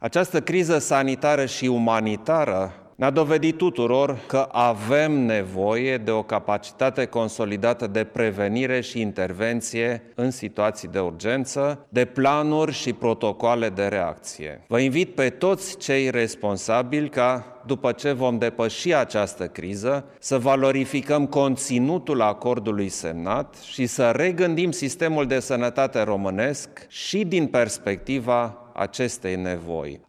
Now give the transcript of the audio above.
Această criză sanitară și umanitară ne-a dovedit tuturor că avem nevoie de o capacitate consolidată de prevenire și intervenție în situații de urgență, de planuri și protocoale de reacție. Vă invit pe toți cei responsabili ca, după ce vom depăși această criză, să valorificăm conținutul acordului semnat și să regândim sistemul de sănătate românesc și din perspectiva acestei nevoi.